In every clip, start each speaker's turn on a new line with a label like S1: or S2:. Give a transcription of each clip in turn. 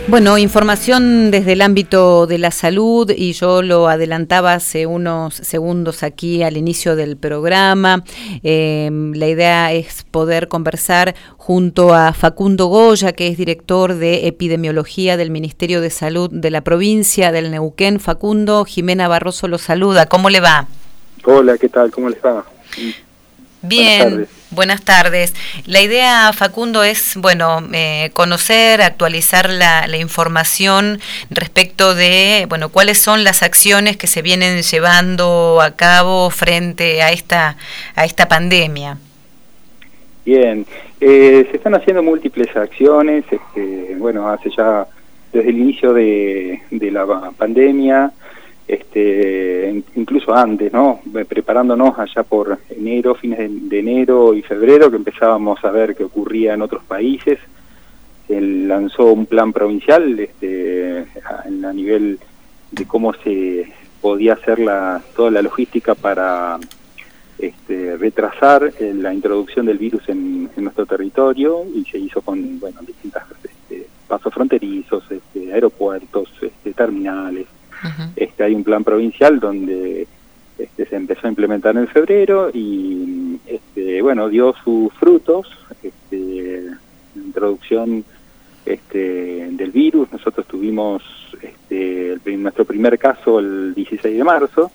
S1: Bueno, información desde el ámbito de la salud, y yo lo adelantaba hace unos segundos aquí al inicio del programa. La idea es poder conversar junto a Facundo Goya, que es director de epidemiología del Ministerio de Salud de la provincia del Neuquén. Facundo, Jimena Barroso lo saluda. ¿Cómo le va?
S2: Hola, ¿qué tal? ¿Cómo les va?
S1: Bien, buenas tardes. La idea, Facundo, es, conocer, actualizar la información respecto de, cuáles son las acciones que se vienen llevando a cabo frente a esta pandemia.
S2: Bien, se están haciendo múltiples acciones, hace ya desde el inicio de la pandemia, incluso antes, ¿no? Preparándonos allá por enero, fines de enero y febrero, que empezábamos a ver qué ocurría en otros países. Se lanzó un plan provincial a nivel de cómo se podía hacer toda la logística para retrasar la introducción del virus en nuestro territorio, y se hizo con distintas pasos fronterizos, aeropuertos, terminales.
S1: Uh-huh.
S2: Hay un plan provincial donde se empezó a implementar en febrero y dio sus frutos. La introducción del virus, nosotros tuvimos nuestro primer caso el 16 de marzo,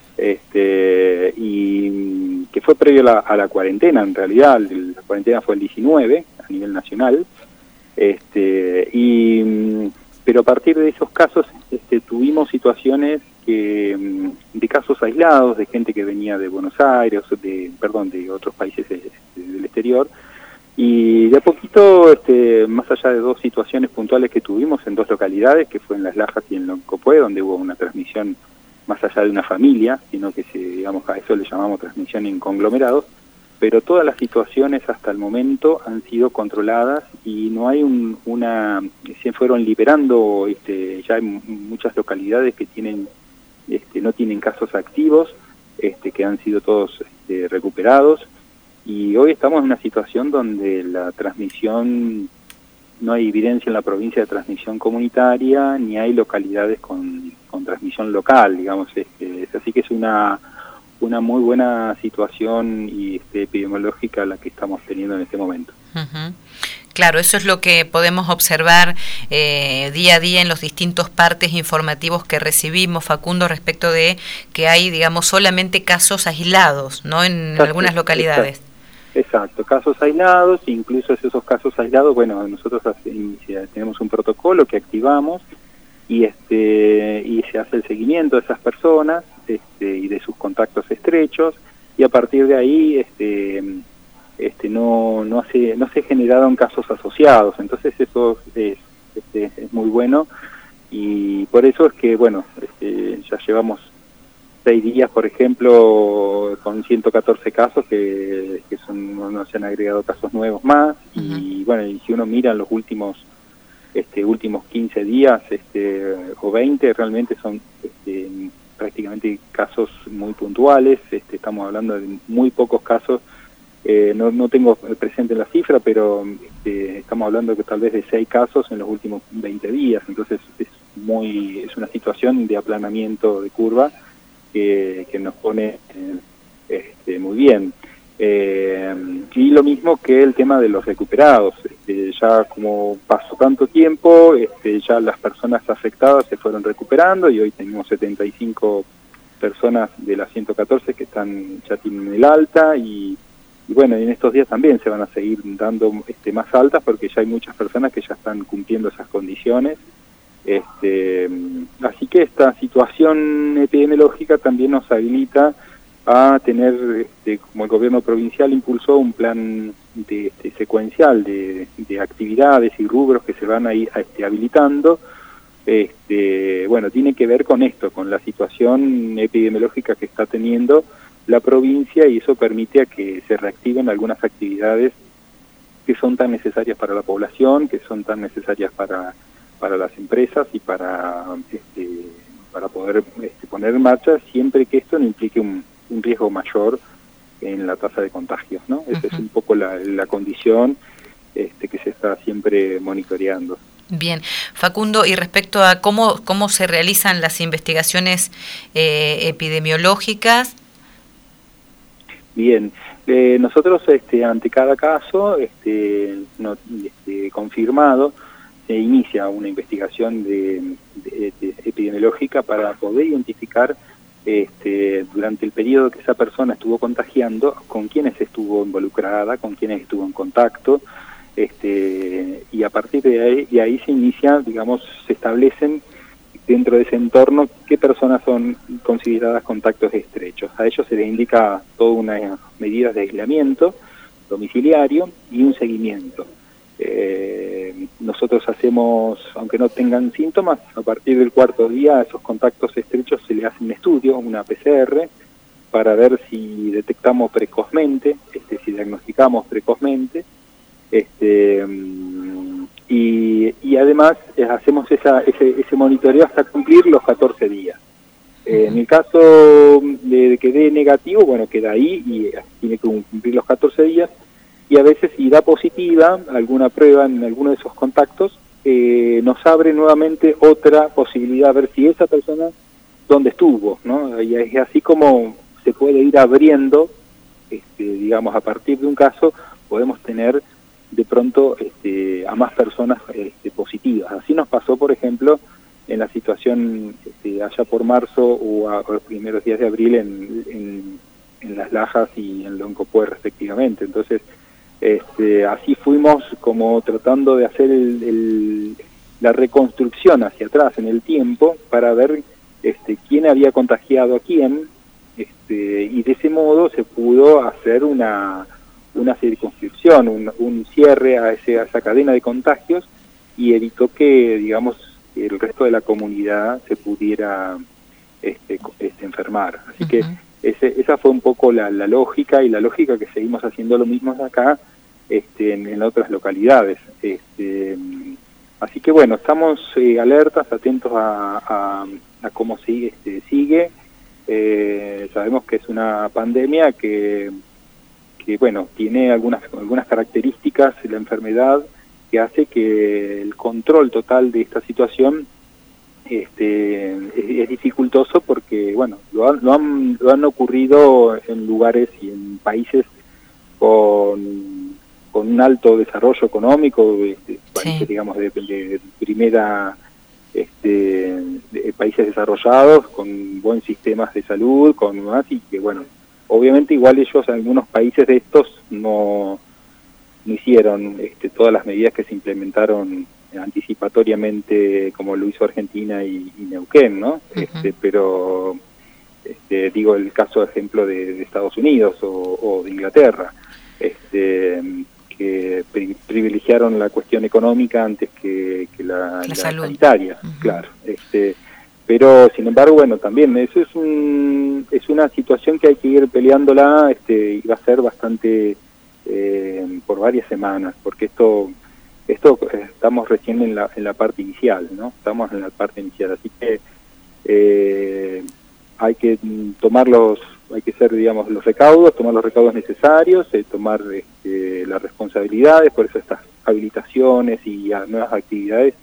S2: y que fue previo a la cuarentena. En realidad la cuarentena fue el 19 a nivel nacional, pero a partir de esos casos tuvimos situaciones de casos aislados, de gente que venía de Buenos Aires, de otros países del exterior, y de a poquito, más allá de dos situaciones puntuales que tuvimos en dos localidades, que fue en Las Lajas y en Loncopué, donde hubo una transmisión más allá de una familia, sino que a eso le llamamos transmisión en conglomerados, pero todas las situaciones hasta el momento han sido controladas y no hay se fueron liberando, ya hay muchas localidades que no tienen casos activos, que han sido todos recuperados, y hoy estamos en una situación donde la transmisión, no hay evidencia en la provincia de transmisión comunitaria, ni hay localidades con transmisión local, digamos. Así que es una muy buena situación epidemiológica la que estamos teniendo en este momento.
S1: Uh-huh. Claro, eso es lo que podemos observar día a día en los distintos partes informativos que recibimos, Facundo, respecto de que hay, digamos, solamente casos aislados, ¿no? En algunas localidades.
S2: Exacto, casos aislados, incluso esos casos aislados, nosotros tenemos un protocolo que activamos y se hace el seguimiento de esas personas y de sus contactos estrechos, y a partir de ahí no se generaron casos asociados. Entonces eso es muy bueno, y por eso es que ya llevamos 6 días, por ejemplo, con 114 casos que no se han agregado casos nuevos más. Uh-huh. Y si uno mira los últimos 15 días o 20, realmente son prácticamente casos muy puntuales. Estamos hablando de muy pocos casos. No tengo presente la cifra, pero estamos hablando que tal vez de 6 casos en los últimos 20 días. Entonces es una situación de aplanamiento de curva que nos pone muy bien. Y lo mismo que el tema de los recuperados. Ya como pasó tanto tiempo, ya las personas afectadas se fueron recuperando, y hoy tenemos 75 personas de las 114 que ya tienen el alta, y en estos días también se van a seguir dando más altas, porque ya hay muchas personas que ya están cumpliendo esas condiciones. Así que esta situación epidemiológica también nos habilita a tener, como el gobierno provincial impulsó un plan secuencial de actividades y rubros que se van a ir habilitando. Tiene que ver con esto, con la situación epidemiológica que está teniendo la provincia, y eso permite a que se reactiven algunas actividades que son tan necesarias para la población, que son tan necesarias para las empresas y para poder poner en marcha, siempre que esto no implique un riesgo mayor en la tasa de contagios, ¿no? Uh-huh. Esa es un poco la condición que se está siempre monitoreando.
S1: Bien, Facundo, y respecto a cómo se realizan las investigaciones epidemiológicas.
S2: Bien, nosotros ante cada caso confirmado se inicia una investigación de epidemiológica para poder identificar durante el periodo que esa persona estuvo contagiando, con quiénes estuvo involucrada, con quiénes estuvo en contacto, y a partir de ahí se inicia, digamos, se establecen dentro de ese entorno qué personas son consideradas contactos estrechos. A ellos se les indica toda una medida de aislamiento domiciliario y un seguimiento. Nosotros hacemos, aunque no tengan síntomas, a partir del cuarto día a esos contactos estrechos se le hace un estudio, una PCR, para ver si detectamos precozmente, si diagnosticamos precozmente, y además hacemos ese monitoreo hasta cumplir los 14 días. En el caso de que dé negativo, bueno, queda ahí y tiene que cumplir los 14 días, y a veces si da positiva alguna prueba en alguno de esos contactos, nos abre nuevamente otra posibilidad a ver si esa persona dónde estuvo, ¿no? Y es así como se puede ir abriendo, digamos, a partir de un caso podemos tener de pronto a más personas positivas. Así nos pasó, por ejemplo, en la situación allá por marzo o a los primeros días de abril en Las Lajas y en Loncopué respectivamente. Entonces, así fuimos como tratando de hacer la reconstrucción hacia atrás en el tiempo para ver quién había contagiado a quién, y de ese modo se pudo hacer una circunscripción, un cierre a esa cadena de contagios, y evitó que, digamos, el resto de la comunidad se pudiera enfermar. Así que esa fue un poco la lógica, y la lógica que seguimos haciendo lo mismo acá en otras localidades. Así que bueno, estamos alertas, atentos a cómo sigue. Sabemos que es una pandemia que bueno, tiene algunas características de la enfermedad que hace que el control total de esta situación es dificultoso, porque bueno, lo han ocurrido en lugares y en países con un alto desarrollo económico, países, digamos, de primera, de países desarrollados, con buen sistemas de salud, con más, y que bueno, obviamente igual ellos, algunos países de estos no hicieron todas las medidas que se implementaron anticipatoriamente, como lo hizo Argentina y Neuquén, ¿no? Pero digo el caso, ejemplo, de Estados Unidos o de Inglaterra, que privilegiaron la cuestión económica antes que la sanitaria, claro. Pero sin embargo, bueno, también eso es una situación que hay que ir peleándola, y va a ser bastante por varias semanas, porque esto estamos recién en la parte inicial, ¿no? Estamos en la parte inicial, así que hay que hay que hacer, digamos, tomar los recaudos necesarios, tomar las responsabilidades, por eso estas habilitaciones y nuevas actividades.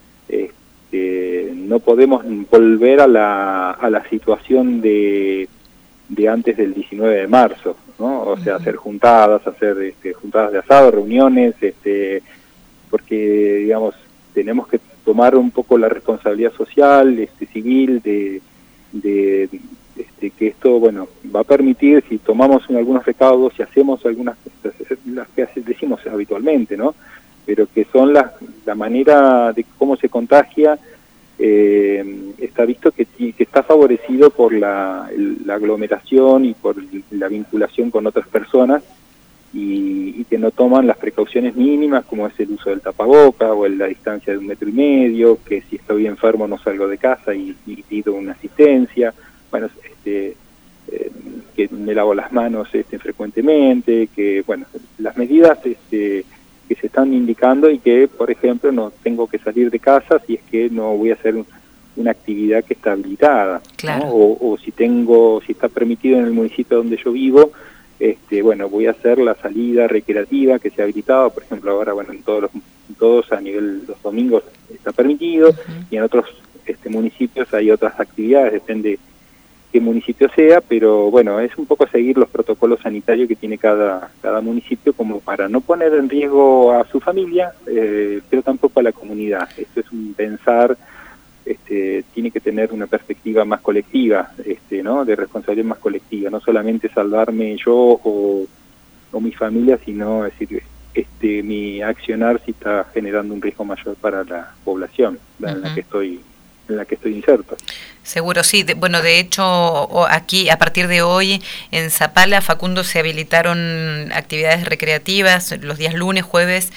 S2: No podemos volver a la situación de antes del 19 de marzo, ¿no? O sea, hacer juntadas de asado, reuniones, porque, digamos, tenemos que tomar un poco la responsabilidad social, civil, de que esto, bueno, va a permitir, si tomamos algunos recaudos, si hacemos algunas, las que decimos habitualmente, ¿no? Pero que son la manera de cómo se contagia, está visto que está favorecido por la aglomeración y por la vinculación con otras personas, y que no toman las precauciones mínimas, como es el uso del tapaboca o la distancia de 1,5 metros, que si estoy enfermo no salgo de casa y pido una asistencia, bueno, que me lavo las manos frecuentemente, que bueno, las medidas que se están indicando, y que, por ejemplo, no tengo que salir de casa si es que no voy a hacer una actividad que está habilitada,
S1: claro, ¿no?
S2: O si está permitido en el municipio donde yo vivo, bueno, voy a hacer la salida recreativa que se ha habilitado, por ejemplo, ahora, bueno, en todos a nivel, los domingos está permitido, y en otros municipios hay otras actividades, depende qué municipio sea, pero bueno, es un poco seguir los protocolos sanitarios que tiene cada municipio, como para no poner en riesgo a su familia, pero tampoco a la comunidad. Esto es un pensar, tiene que tener una perspectiva más colectiva, ¿no? De responsabilidad más colectiva, no solamente salvarme yo o mi familia, sino decir, mi accionar si está generando un riesgo mayor para la población en la que estoy inserto.
S1: Seguro, sí. Bueno, de hecho, aquí, a partir de hoy, en Zapala, Facundo, se habilitaron actividades recreativas los días lunes, jueves,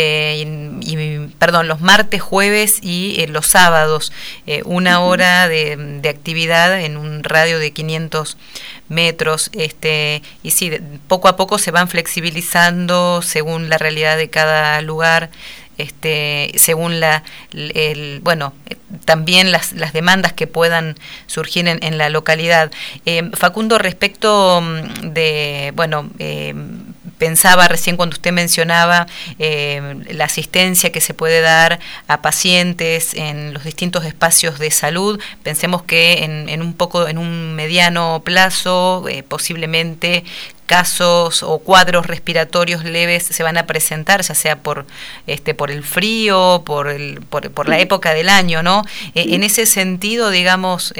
S1: los martes, jueves y los sábados, una hora de actividad en un radio de 500 metros, y sí, poco a poco se van flexibilizando según la realidad de cada lugar, según también las demandas que puedan surgir en la localidad. Facundo, respecto de, pensaba recién cuando usted mencionaba la asistencia que se puede dar a pacientes en los distintos espacios de salud. Pensemos que en un mediano plazo, posiblemente casos o cuadros respiratorios leves se van a presentar, ya sea por el frío, por la época del año, ¿no? En ese sentido, digamos,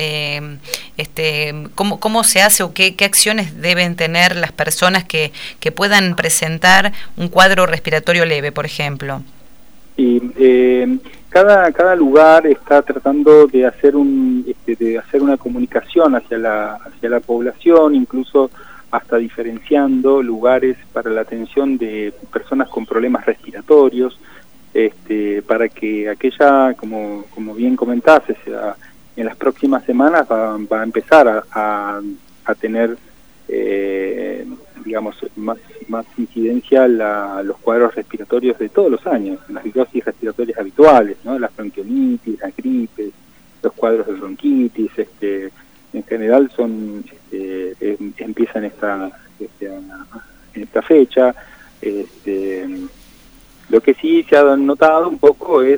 S1: ¿cómo se hace o qué acciones deben tener las personas que puedan presentar un cuadro respiratorio leve, por ejemplo?
S2: Y cada lugar está tratando de hacer una comunicación hacia la población, incluso hasta diferenciando lugares para la atención de personas con problemas respiratorios, para que aquella, como bien comentaste, en las próximas semanas va a empezar a tener, digamos, más incidencia los cuadros respiratorios de todos los años, las virosis respiratorias habituales, ¿no? Las bronquiolitis, las gripes, los cuadros de bronquitis, en general empiezan esta fecha. Lo que sí se ha notado un poco es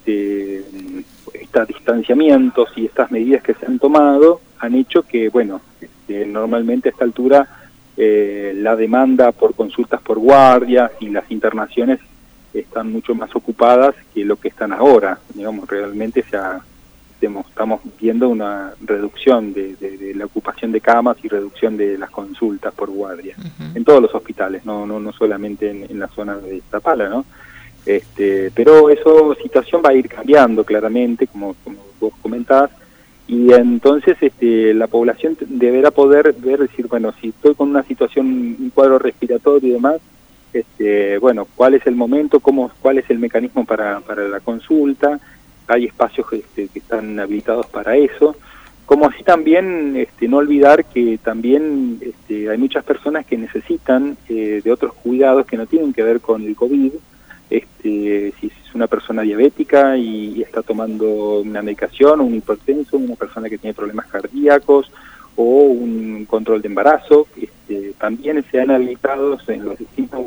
S2: estos distanciamientos y estas medidas que se han tomado han hecho que, normalmente a esta altura la demanda por consultas por guardia y las internaciones están mucho más ocupadas que lo que están ahora. Digamos, realmente estamos viendo una reducción de la ocupación de camas y reducción de las consultas por guardia, en todos los hospitales, no solamente en la zona de Zapala, ¿no? Pero esa situación va a ir cambiando claramente, como vos comentás, y entonces la población deberá poder decir, si estoy con una situación, un cuadro respiratorio y demás, cuál es el momento, cuál es el mecanismo para la consulta. Hay espacios que están habilitados para eso, como así también no olvidar que también hay muchas personas que necesitan de otros cuidados que no tienen que ver con el COVID. Si es una persona diabética y está tomando una medicación, o un hipertenso, una persona que tiene problemas cardíacos o un control de embarazo, también se han habilitado en los distintos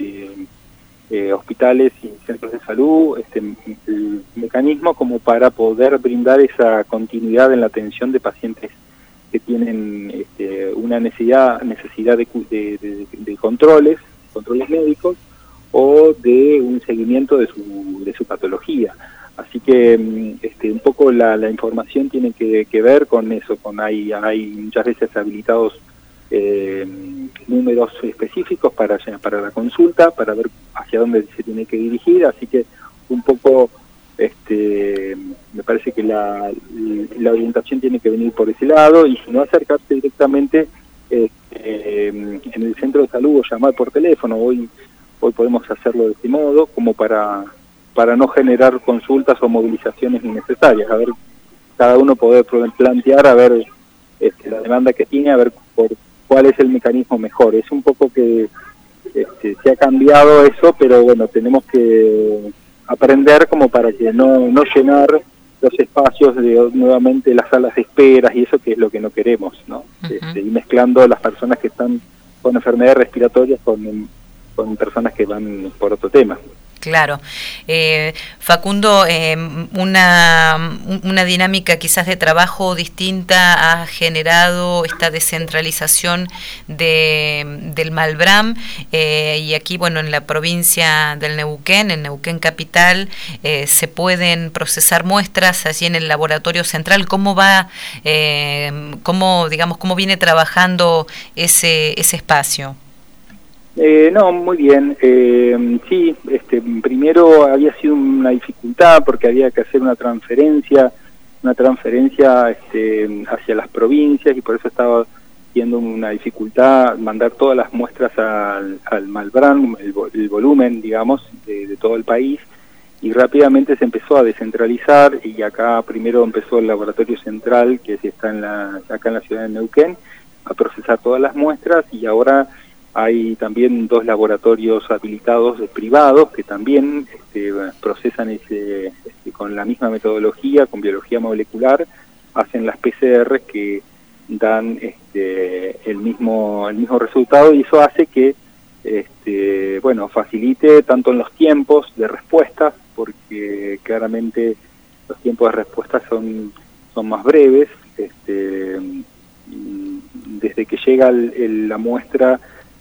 S2: hospitales y centros de salud el mecanismo como para poder brindar esa continuidad en la atención de pacientes que tienen una necesidad de controles médicos o de un seguimiento de su patología. Así que un poco la información tiene que ver con eso, hay muchas veces habilitados números específicos para la consulta, para ver hacia dónde se tiene que dirigir, así que un poco me parece que la orientación tiene que venir por ese lado, y si no, acercarse directamente en el centro de salud o llamar por teléfono. Hoy podemos hacerlo de este modo, como para no generar consultas o movilizaciones innecesarias, a ver, cada uno poder plantear, a ver la demanda que tiene, a ver por cuál es el mecanismo mejor. Es un poco que se ha cambiado eso, pero tenemos que aprender como para que no llenar los espacios de nuevamente las salas de esperas y eso, que es lo que no queremos, ¿no? Y mezclando las personas que están con enfermedades respiratorias con personas que van por otro tema.
S1: Claro. Facundo, una dinámica quizás de trabajo distinta ha generado esta descentralización del Malbrán, y aquí, bueno, en la provincia del Neuquén, en Neuquén Capital, se pueden procesar muestras allí en el laboratorio central. ¿Cómo va, cómo viene trabajando ese espacio?
S2: No, muy bien. Sí, primero había sido una dificultad porque había que hacer una transferencia hacia las provincias, y por eso estaba siendo una dificultad mandar todas las muestras al Malbrán, el volumen, digamos, de todo el país, y rápidamente se empezó a descentralizar, y acá primero empezó el laboratorio central, que está acá en la ciudad de Neuquén, a procesar todas las muestras, y ahora hay también 2 laboratorios habilitados privados que también procesan con la misma metodología, con biología molecular, hacen las PCR que dan el mismo resultado, y eso hace que facilite tanto en los tiempos de respuesta, porque claramente los tiempos de respuesta son más breves, desde que llega la muestra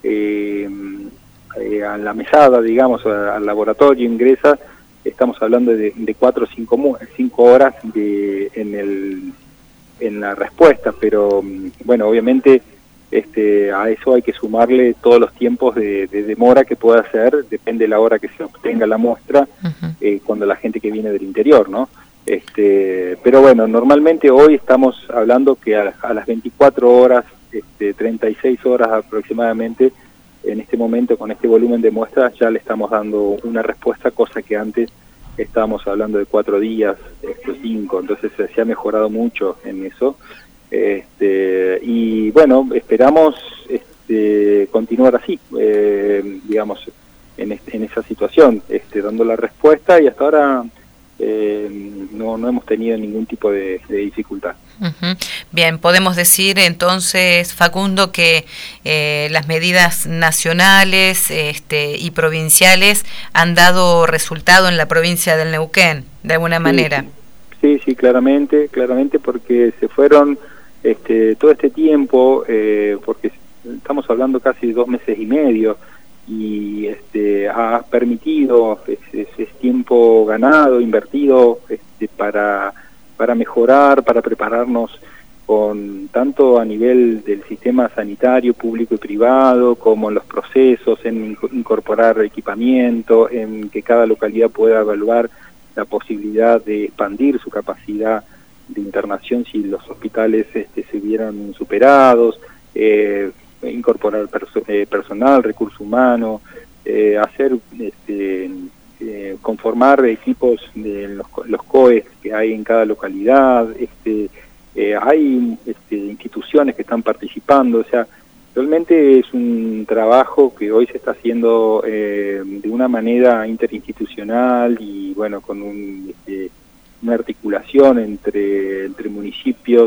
S2: a la mesada, digamos, al laboratorio, ingresa, estamos hablando de 4 o 5 horas en la respuesta, pero bueno, obviamente a eso hay que sumarle todos los tiempos de demora que pueda hacer, depende de la hora que se obtenga la muestra, cuando la gente que viene del interior, ¿no? Pero bueno, normalmente hoy estamos hablando que a las 24 horas, 36 horas aproximadamente, en este momento con este volumen de muestras ya le estamos dando una respuesta, cosa que antes estábamos hablando de 4 días, 5, entonces se ha mejorado mucho en eso, y bueno, esperamos continuar así, digamos, en esa situación, dando la respuesta, y hasta ahora no hemos tenido ningún tipo de dificultad.
S1: Bien, podemos decir entonces, Facundo, que las medidas nacionales y provinciales han dado resultado en la provincia del Neuquén, de alguna manera.
S2: Sí, claramente, porque se fueron todo este tiempo, porque estamos hablando casi de 2 meses y medio, y ha permitido ese tiempo ganado, invertido, para mejorar, para prepararnos tanto a nivel del sistema sanitario público y privado, como en los procesos, en incorporar equipamiento, en que cada localidad pueda evaluar la posibilidad de expandir su capacidad de internación si los hospitales se vieran superados, incorporar personal, recurso humano, hacer conformar equipos de los COEs que hay en cada localidad, hay instituciones que están participando, o sea, realmente es un trabajo que hoy se está haciendo de una manera interinstitucional y bueno, con una articulación entre municipios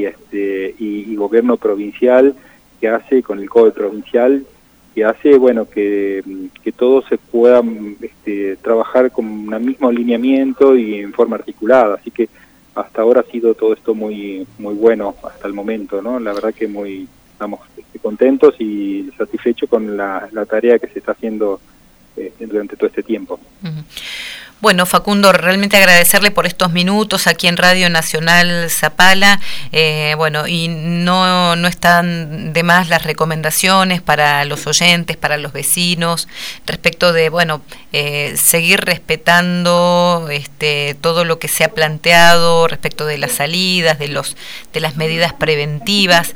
S2: y gobierno provincial, que hace con el COE provincial, que hace bueno que todos se puedan trabajar con un mismo alineamiento y en forma articulada, así que hasta ahora ha sido todo esto muy bueno hasta el momento, ¿no? La verdad que estamos contentos y satisfechos con la tarea que se está haciendo durante todo este tiempo.
S1: Uh-huh. Bueno, Facundo, realmente agradecerle por estos minutos aquí en Radio Nacional Zapala. Bueno, y no están de más las recomendaciones para los oyentes, para los vecinos, respecto de, bueno, seguir respetando todo lo que se ha planteado respecto de las salidas, de las medidas preventivas.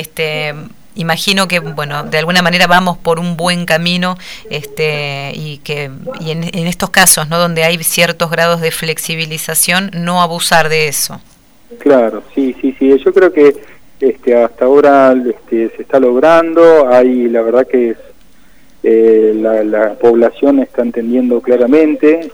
S1: Imagino que, bueno, de alguna manera vamos por un buen camino, y en estos casos, ¿no?, donde hay ciertos grados de flexibilización, no abusar de eso.
S2: Claro, sí. Yo creo que hasta ahora se está logrando. La verdad que la población está entendiendo claramente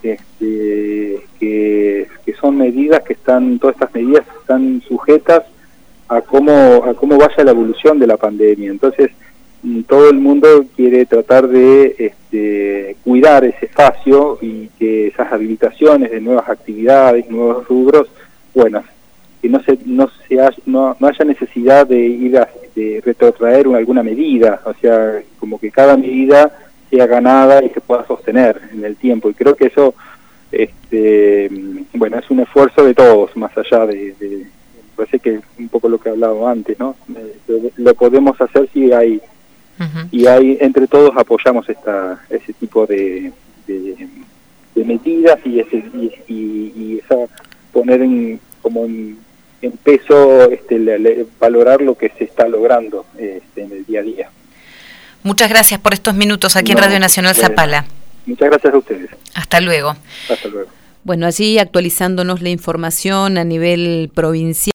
S2: que son medidas todas estas medidas están sujetas a cómo vaya la evolución de la pandemia. Entonces, todo el mundo quiere tratar de cuidar ese espacio y que esas habilitaciones de nuevas actividades, nuevos rubros, bueno, que no haya necesidad de de retrotraer alguna medida, o sea, como que cada medida sea ganada y se pueda sostener en el tiempo, y creo que eso bueno, es un esfuerzo de todos, más allá me parece que un poco lo que hablaba antes, ¿no? Lo podemos hacer si hay y entre todos apoyamos ese tipo de medidas y esa poner en peso valorar lo que se está logrando en el día a día.
S1: Muchas gracias por estos minutos aquí en Radio Nacional Zapala.
S2: Muchas gracias a ustedes.
S1: Hasta luego.
S2: Hasta luego.
S1: Bueno, allí actualizándonos la información a nivel provincial.